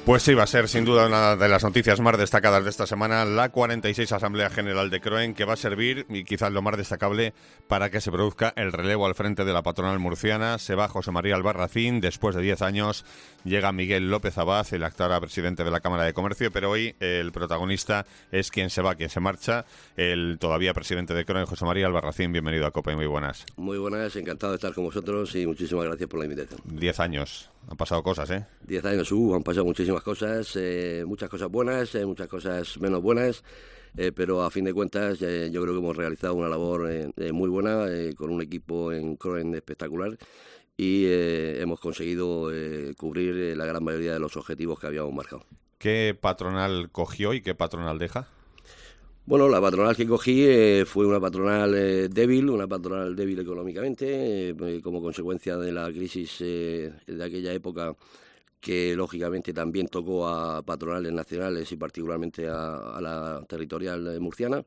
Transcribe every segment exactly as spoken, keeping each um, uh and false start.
Pues sí, va a ser sin duda una de las noticias más destacadas de esta semana, la cuarenta y seis Asamblea General de Croen, que va a servir, y quizás lo más destacable, para que se produzca el relevo al frente de la patronal murciana. Se va José María Albarracín, después de diez años llega Miguel López Abad, el actual presidente de la Cámara de Comercio, pero hoy el protagonista es quien se va, quien se marcha, el todavía presidente de Croen, José María Albarracín. Bienvenido a COPE, muy buenas. Muy buenas, encantado de estar con vosotros y muchísimas gracias por la invitación. Diez años, han pasado cosas, ¿eh? Diez años, uh, han pasado muchísimas cosas, eh, muchas cosas buenas, eh, muchas cosas menos buenas, eh, pero a fin de cuentas eh, yo creo que hemos realizado una labor eh, eh, muy buena, eh, con un equipo en Croen espectacular, y eh, hemos conseguido eh, cubrir eh, la gran mayoría de los objetivos que habíamos marcado. ¿Qué patronal cogió y qué patronal deja? Bueno, la patronal que cogí eh, fue una patronal eh, débil, una patronal débil económicamente, eh, como consecuencia de la crisis eh, de aquella época, que lógicamente también tocó a patronales nacionales y particularmente a, a la territorial murciana,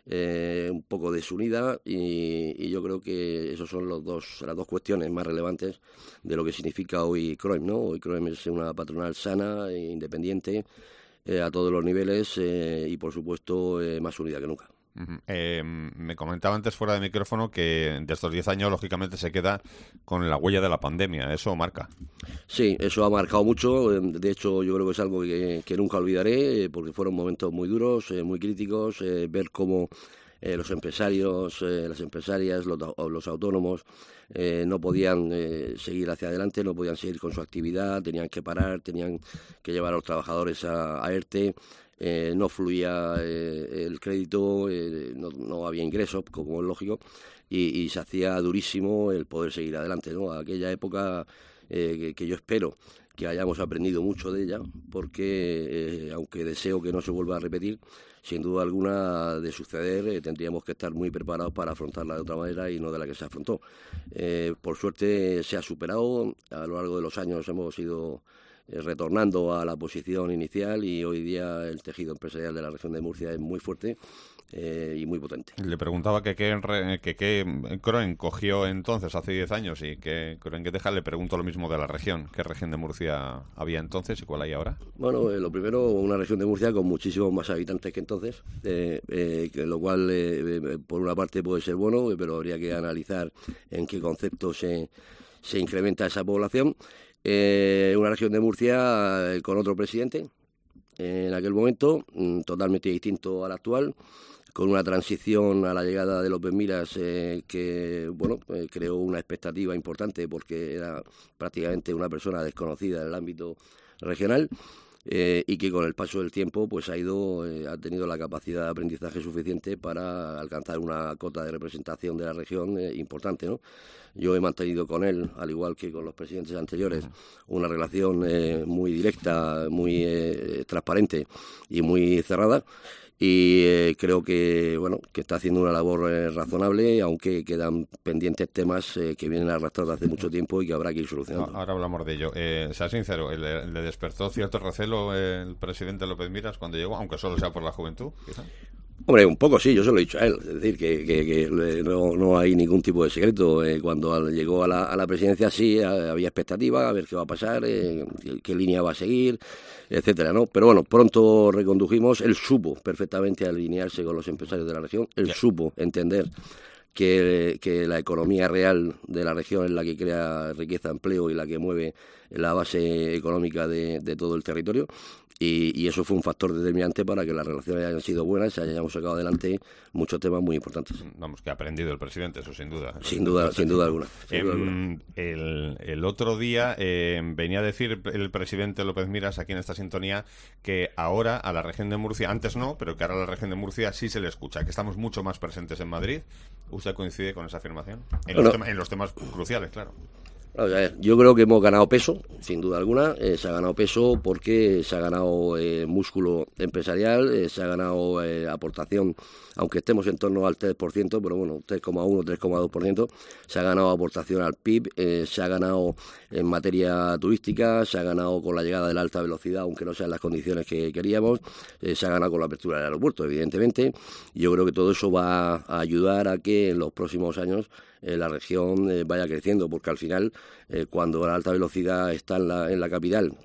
eh, un poco desunida, y, y yo creo que esos son los dos, las dos cuestiones más relevantes de lo que significa hoy Croen, ¿no? Hoy Croen es una patronal sana e independiente, eh, a todos los niveles, eh, y por supuesto eh, más unida que nunca. Uh-huh. Eh, me comentaba antes fuera de micrófono que de estos diez años lógicamente se queda con la huella de la pandemia, ¿eso marca? Sí, eso ha marcado mucho, de hecho yo creo que es algo que, que nunca olvidaré, porque fueron momentos muy duros, eh, muy críticos, eh, ver cómo eh, los empresarios, eh, las empresarias, los, los autónomos eh, no podían eh, seguir hacia adelante, no podían seguir con su actividad, tenían que parar, tenían que llevar a los trabajadores a, a ERTE. Eh, no fluía eh, el crédito, eh, no, no había ingresos, como es lógico, y, y se hacía durísimo el poder seguir adelante, ¿no? Aquella época eh, que, que yo espero que hayamos aprendido mucho de ella, porque eh, aunque deseo que no se vuelva a repetir, sin duda alguna de suceder eh, tendríamos que estar muy preparados para afrontarla de otra manera y no de la que se afrontó. Eh, por suerte se ha superado, a lo largo de los años hemos ido Eh, retornando a la posición inicial, y hoy día el tejido empresarial de la región de Murcia es muy fuerte eh, y muy potente. Le preguntaba que qué que, que Croen cogió entonces hace diez años y que Croen que deja. Le pregunto lo mismo de la región. ¿Qué región de Murcia había entonces y cuál hay ahora? Bueno, eh, lo primero, una región de Murcia con muchísimos más habitantes que entonces, eh, eh, que lo cual eh, eh, por una parte puede ser bueno, pero habría que analizar en qué concepto se, se incrementa esa población. Eh, una región de Murcia eh, con otro presidente eh, en aquel momento, mm, totalmente distinto al actual, con una transición a la llegada de López Miras eh, que bueno eh, creó una expectativa importante, porque era prácticamente una persona desconocida en el ámbito regional, eh, y que con el paso del tiempo pues ha ido eh, ha tenido la capacidad de aprendizaje suficiente para alcanzar una cota de representación de la región eh, importante, ¿no? Yo he mantenido con él, al igual que con los presidentes anteriores, una relación eh, muy directa, muy eh, transparente y muy cerrada, y eh, creo que bueno que está haciendo una labor eh, razonable, aunque quedan pendientes temas eh, que vienen arrastrando hace mucho tiempo y que habrá que ir solucionando. Ahora hablamos de ello. Eh, sea sincero, ¿le, le despertó cierto recelo el presidente López Miras cuando llegó, aunque solo sea por la juventud, quizá? Hombre, un poco sí, yo se lo he dicho a él, es decir, que, que, que no, no hay ningún tipo de secreto. Eh, cuando llegó a la, a la presidencia sí había expectativa, a ver qué va a pasar, eh, qué, qué línea va a seguir, etcétera, ¿no? Pero bueno, pronto recondujimos, él supo perfectamente alinearse con los empresarios de la región, él supo entender que, que la economía real de la región es la que crea riqueza, empleo y la que mueve la base económica de, de todo el territorio. Y, y eso fue un factor determinante para que las relaciones hayan sido buenas y hayamos sacado adelante muchos temas muy importantes. Vamos, que ha aprendido el presidente, eso sin duda. Sin duda, sin duda alguna. Sin eh, duda alguna. El, el otro día eh, venía a decir el presidente López Miras aquí en esta sintonía que ahora a la región de Murcia, antes no, pero que ahora a la región de Murcia sí se le escucha, que estamos mucho más presentes en Madrid. ¿Usted coincide con esa afirmación? En, bueno, los, tema, en los temas cruciales, claro. A ver, yo creo que hemos ganado peso, sin duda alguna. Eh, se ha ganado peso porque se ha ganado eh, músculo empresarial, eh, se ha ganado eh, aportación, aunque estemos en torno al tres por ciento, pero bueno, tres coma uno, tres coma dos por ciento, se ha ganado aportación al P I B, eh, se ha ganado en materia turística, se ha ganado con la llegada de la alta velocidad, aunque no sean las condiciones que queríamos, eh, se ha ganado con la apertura del aeropuerto, evidentemente. Y yo creo que todo eso va a ayudar a que en los próximos años Eh, la región eh, vaya creciendo, porque al final eh, cuando la alta velocidad está en la, en la capital,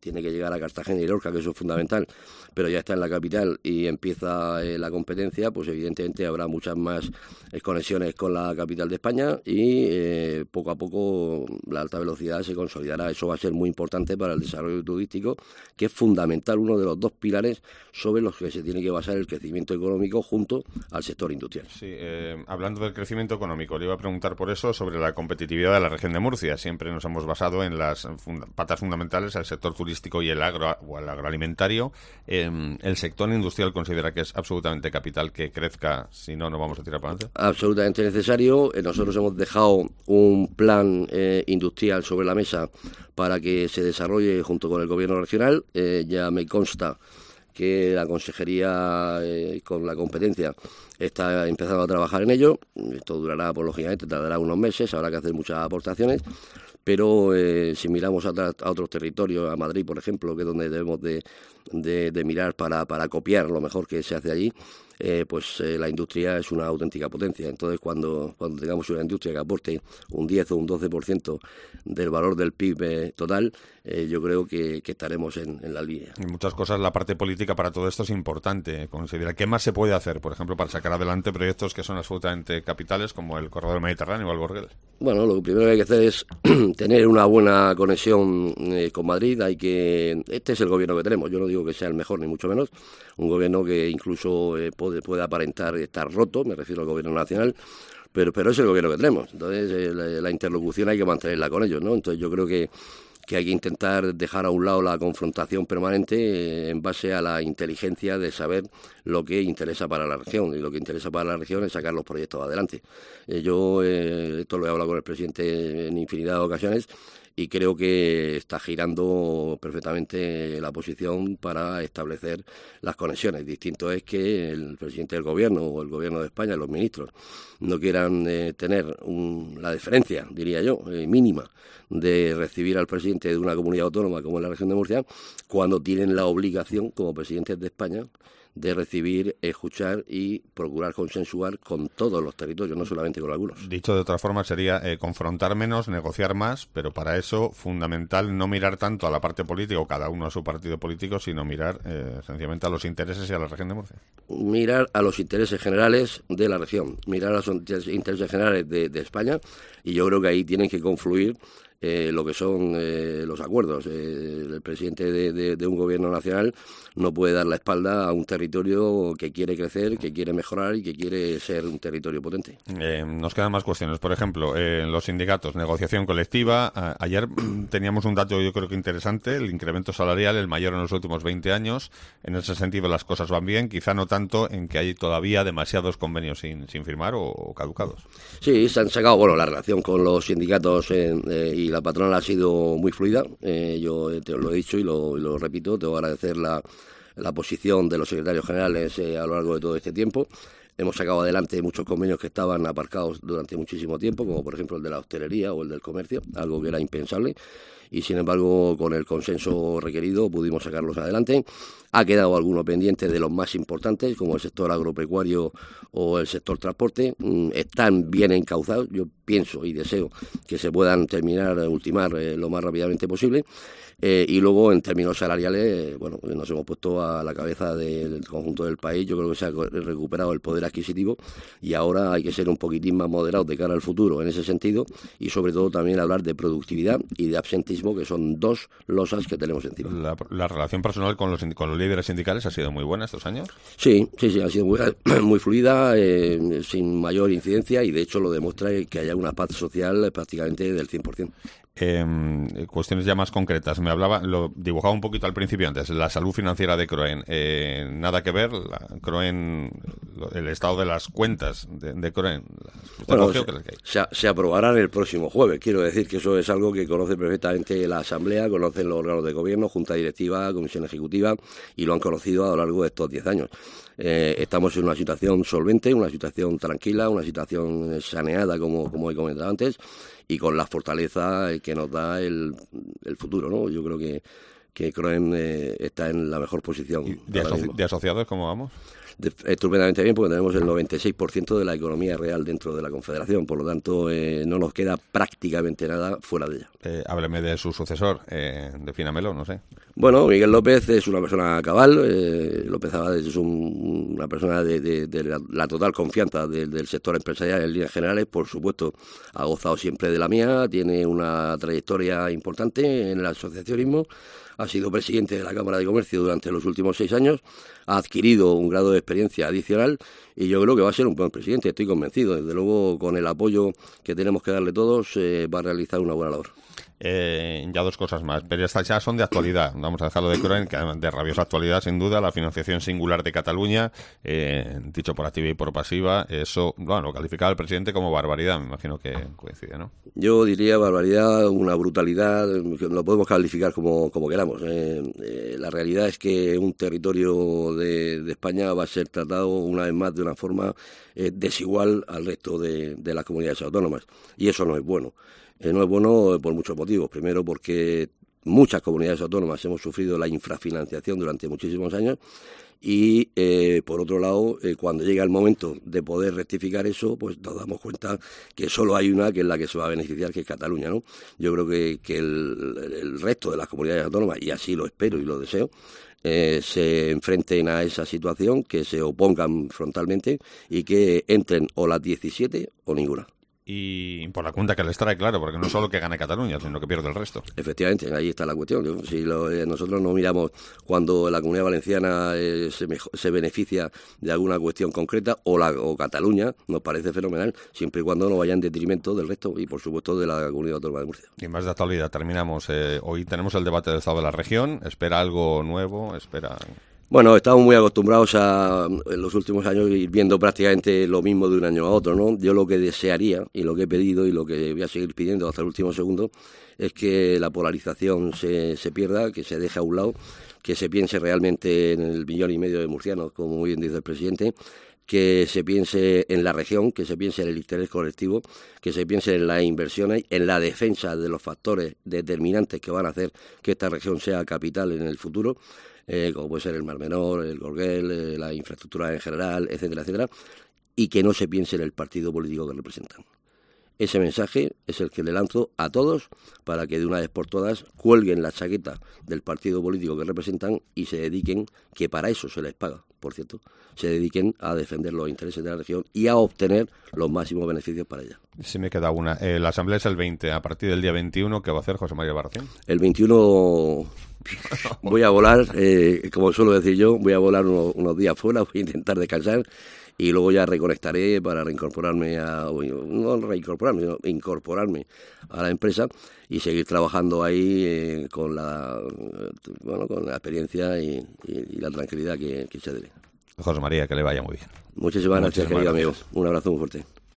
tiene que llegar a Cartagena y Lorca, que eso es fundamental, pero ya está en la capital y empieza eh, la competencia, pues evidentemente habrá muchas más eh, conexiones con la capital de España y eh, poco a poco la alta velocidad se consolidará. Eso va a ser muy importante para el desarrollo turístico, que es fundamental, uno de los dos pilares sobre los que se tiene que basar el crecimiento económico junto al sector industrial. Sí, eh, hablando del crecimiento económico, le iba a preguntar por eso sobre la competitividad de la región de Murcia. Siempre nos hemos basado en las funda- patas fundamentales, el sector turístico y el agro o el agroalimentario. Eh, ¿El sector industrial considera que es absolutamente capital que crezca? Si no, no vamos a tirar para adelante. Absolutamente necesario. Eh, nosotros hemos dejado un plan eh, industrial sobre la mesa para que se desarrolle junto con el gobierno regional. Eh, ya me consta que la consejería eh, con la competencia está empezando a trabajar en ello. Esto durará, pues, lógicamente, tardará unos meses, habrá que hacer muchas aportaciones, pero eh, si miramos a, a otros territorios, a Madrid, por ejemplo, que es donde debemos de, de, de mirar para, para copiar lo mejor que se hace allí, eh, pues eh, la industria es una auténtica potencia. Entonces, cuando, cuando tengamos una industria que aporte un diez o un doce por ciento del valor del P I B eh, total, eh, yo creo que, que estaremos en, en la línea. En muchas cosas la parte política para todo esto es importante. Considera qué más se puede hacer, por ejemplo, para sacar adelante proyectos que son absolutamente capitales, como el Corredor Mediterráneo o el Borgueles. Bueno, lo primero que hay que hacer es tener una buena conexión eh, con Madrid. Hay que este es el gobierno que tenemos. Yo no digo que sea el mejor, ni mucho menos. Un gobierno que incluso eh, puede, puede aparentar estar roto, me refiero al gobierno nacional, pero, pero es el gobierno que tenemos. Entonces, eh, la, la interlocución hay que mantenerla con ellos, ¿no? Entonces, yo creo que que hay que intentar dejar a un lado la confrontación permanente eh, en base a la inteligencia de saber lo que interesa para la región, y lo que interesa para la región es sacar los proyectos adelante. Eh, yo eh, esto lo he hablado con el presidente en infinidad de ocasiones y creo que está girando perfectamente la posición para establecer las conexiones. Distinto es que el presidente del gobierno o el gobierno de España, los ministros, no quieran eh, tener un, la deferencia, diría yo, eh, mínima, de recibir al presidente de una comunidad autónoma como es la región de Murcia, cuando tienen la obligación, como presidentes de España, de recibir, escuchar y procurar consensuar con todos los territorios, no solamente con algunos. Dicho de otra forma, sería eh, confrontar menos, negociar más, pero para eso, fundamental, no mirar tanto a la parte política o cada uno a su partido político, sino mirar eh, sencillamente a los intereses y a la región de Murcia. Mirar a los intereses generales de la región, mirar a los intereses generales de, de España, y yo creo que ahí tienen que confluir Eh, lo que son eh, los acuerdos. Eh, el presidente de, de, de un gobierno nacional no puede dar la espalda a un territorio que quiere crecer, que quiere mejorar y que quiere ser un territorio potente. Eh, nos quedan más cuestiones. Por ejemplo, eh, los sindicatos, negociación colectiva. A, ayer teníamos un dato yo creo que interesante, el incremento salarial, el mayor en los últimos veinte años. En ese sentido las cosas van bien, quizá no tanto en que hay todavía demasiados convenios sin, sin firmar o, o caducados. Sí, se han sacado, bueno, la relación con los sindicatos eh, eh, y la patronal ha sido muy fluida. Eh, yo te lo he dicho y lo, y lo repito, tengo que agradecer la, la posición de los secretarios generales eh, a lo largo de todo este tiempo. Hemos sacado adelante muchos convenios que estaban aparcados durante muchísimo tiempo, como por ejemplo el de la hostelería o el del comercio, algo que era impensable, y sin embargo con el consenso requerido pudimos sacarlos adelante. Ha quedado alguno pendiente de los más importantes, como el sector agropecuario o el sector transporte. Están bien encauzados, yo pienso y deseo que se puedan terminar, ultimar eh, lo más rápidamente posible. Eh, y luego, en términos salariales, eh, bueno, nos hemos puesto a la cabeza de, del conjunto del país. Yo creo que se ha recuperado el poder adquisitivo y ahora hay que ser un poquitín más moderados de cara al futuro en ese sentido, y sobre todo también hablar de productividad y de absentismo, que son dos losas que tenemos encima. ¿La, la relación personal con los, con los líderes sindicales ha sido muy buena estos años? Sí, sí, sí, ha sido muy, muy fluida, eh, sin mayor incidencia, y de hecho lo demuestra que haya una paz social prácticamente del cien por ciento. Eh, cuestiones ya más concretas. Me hablaba, lo dibujaba un poquito al principio antes, la salud financiera de Croen. Eh, nada que ver, la, Croen, el estado de las cuentas de, de Croen. Bueno, se, se, se aprobarán el próximo jueves. Quiero decir que eso es algo que conoce perfectamente la Asamblea, conocen los órganos de gobierno, Junta Directiva, Comisión Ejecutiva, y lo han conocido a lo largo de estos diez años. Eh, estamos en una situación solvente, una situación tranquila, una situación saneada, como, como he comentado antes, y con la fortaleza que nos da el, el futuro, ¿no? Yo creo que, que Croen eh, está en la mejor posición. ¿De, asoci ¿De asociados cómo vamos? De, estupendamente bien, porque tenemos el noventa y seis por ciento de la economía real dentro de la Confederación, por lo tanto eh, no nos queda prácticamente nada fuera de ella. Eh, hábleme de su sucesor, eh, defínamelo, no sé. Bueno, Miguel López es una persona cabal. eh, López Abad es un, una persona de, de, de la, la total confianza de, del sector empresarial en líneas generales. Por supuesto, ha gozado siempre de la mía, tiene una trayectoria importante en el asociacionismo, ha sido presidente de la Cámara de Comercio durante los últimos seis años, ha adquirido un grado de experiencia adicional y yo creo que va a ser un buen presidente, estoy convencido. Desde luego, con el apoyo que tenemos que darle todos, eh, va a realizar una buena labor. Eh, ya dos cosas más, pero estas ya son de actualidad. Vamos a dejarlo de Croen, que además de rabiosa actualidad, sin duda, la financiación singular de Cataluña, eh, dicho por activa y por pasiva, eso, bueno, lo calificaba el presidente como barbaridad, me imagino que coincide, ¿no? Yo diría barbaridad, una brutalidad, lo podemos calificar como, como queramos. Eh, eh, la realidad es que un territorio de, de España va a ser tratado una vez más de una forma eh, desigual al resto de, de las comunidades autónomas, y eso no es bueno. Eh, no es bueno por muchos motivos. Primero, porque muchas comunidades autónomas hemos sufrido la infrafinanciación durante muchísimos años y, eh, por otro lado, eh, cuando llega el momento de poder rectificar eso, pues nos damos cuenta que solo hay una que es la que se va a beneficiar, que es Cataluña, ¿no? Yo creo que, que el, el resto de las comunidades autónomas, y así lo espero y lo deseo, Eh, se enfrenten a esa situación, que se opongan frontalmente y que entren o las diecisiete o ninguna. Y por la cuenta que les trae, claro, porque no solo que gane Cataluña, sino que pierde el resto. Efectivamente, ahí está la cuestión. Si lo, eh, nosotros no miramos cuando la Comunidad Valenciana eh, se, mejo, se beneficia de alguna cuestión concreta, o, la, o Cataluña, nos parece fenomenal, siempre y cuando no vaya en detrimento del resto y, por supuesto, de la Comunidad Autónoma de Murcia. Y más de actualidad, terminamos. Eh, hoy tenemos el debate del Estado de la región. ¿Espera algo nuevo? ¿Espera...? Bueno, estamos muy acostumbrados a, en los últimos años, ir viendo prácticamente lo mismo de un año a otro, ¿no? Yo lo que desearía, y lo que he pedido, y lo que voy a seguir pidiendo hasta el último segundo, es que la polarización se, se pierda, que se deje a un lado, que se piense realmente en el millón y medio de murcianos, como muy bien dice el presidente, que se piense en la región, que se piense en el interés colectivo, que se piense en las inversiones, en la defensa de los factores determinantes que van a hacer que esta región sea capital en el futuro, Eh, como puede ser el Mar Menor, el Gorguel, eh, la infraestructura en general, etcétera, etcétera, y que no se piense en el partido político que representan. Ese mensaje es el que le lanzo a todos para que de una vez por todas cuelguen la chaqueta del partido político que representan y se dediquen, que para eso se les paga, por cierto, se dediquen a defender los intereses de la región y a obtener los máximos beneficios para ella. Sí, me queda una. Eh, la asamblea es el veinte. A partir del día veintiuno, ¿qué va a hacer José María Barracín? El veintiuno voy a volar, eh, como suelo decir yo, voy a volar unos, unos días fuera, voy a intentar descansar y luego ya reconectaré para reincorporarme a, no reincorporarme, sino incorporarme a la empresa y seguir trabajando ahí eh, con la bueno con la experiencia y, y, y la tranquilidad que, que se debe. José María, que le vaya muy bien. Muchísimas gracias, querido amigo. Un abrazo muy fuerte.